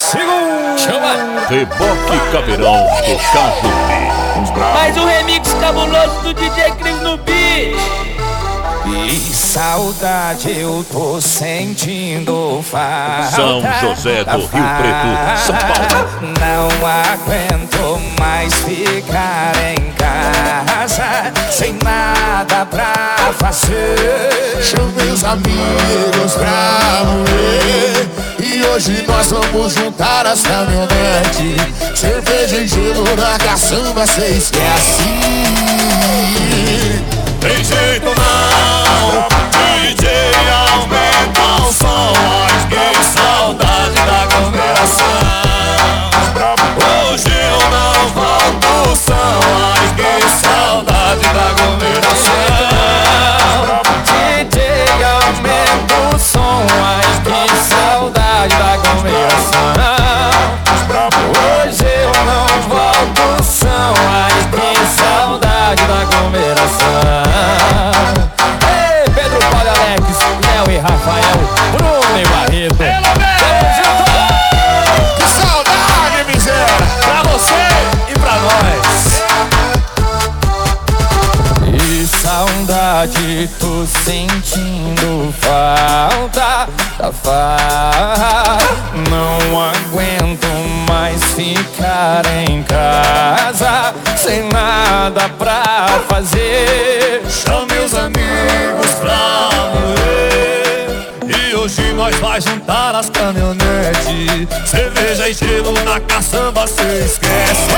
Segura! Chama! Reboque Caveirão do Caso B. Mais um remix cabuloso do DJ Cris no beat. E saudade eu tô sentindo falta. São José do Rio Preto, São Paulo. Não aguento mais ficar em casa sem nada pra fazer. Chamei os amigos pra morrer e hoje nós vamos juntar as caminhonetes. Cerveja e gelo na caçamba, cê esquece. Tem jeito não, DJ aumenta o som. Mas que saudade da aglomeração. Hoje eu não volto o som. Mas que saudade da aglomeração. DJ aumenta o som, ai que saudade da aglomeração. Hoje eu não volto o som, ai que saudade da aglomeração. Ei, Pedro, Paulo, Alex, Léo e Rafael, Bruno e Barreto. Que saudade, miséria, Pra você e pra nós. E saudade, tô sentindo falta da farra. Não aguento mais ficar em casa sem nada pra fazer. Chame os amigos pra morrer e hoje nós vai juntar as caminhonetes. Cerveja e gelo na caçamba, cê esquece.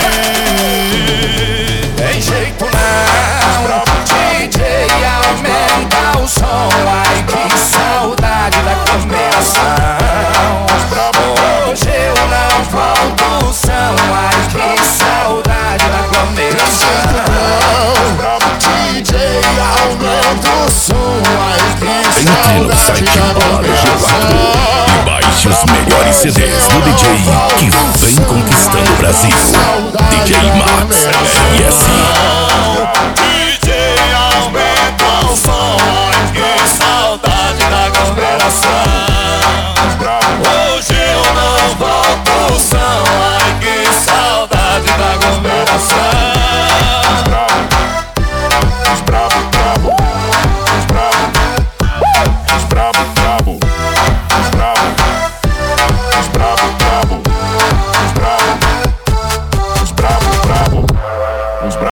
Tem jeito não, DJ aumenta o som. Ai que saudade da aglomeração. Hoje eu não volto o som. Ai que saudade da aglomeração. DJ aumenta o som. Ai que Entre no site saudade da Bola G4 e baixe os melhores CDs do DJ que vem conquistando o Brasil. DJ Max RS.